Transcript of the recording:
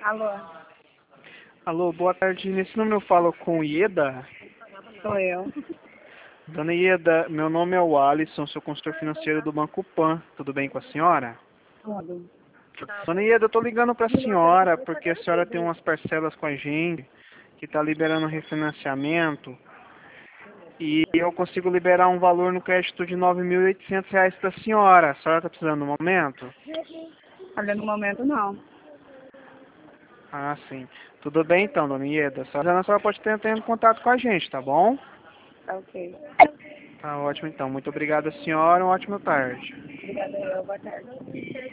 Alô, Alô, boa tarde. Nesse número eu falo com Ieda. sou eu. Dona Ieda, meu nome é o Alisson, sou consultor financeiro do Banco Pan. Tudo bem com a senhora? Tudo. Dona Ieda, eu tô ligando para a senhora porque a senhora tem umas parcelas com a gente que está liberando refinanciamento e eu consigo liberar um valor no crédito de R$ 9.800 para a senhora. A senhora está precisando no momento? Olha, no momento não. Ah, sim. Tudo bem então, Dona Ieda. A senhora pode estar tendo contato com a gente, tá bom? Tá ok. Tá ótimo então. Muito obrigado, senhora. Uma ótima tarde. Obrigada, boa tarde.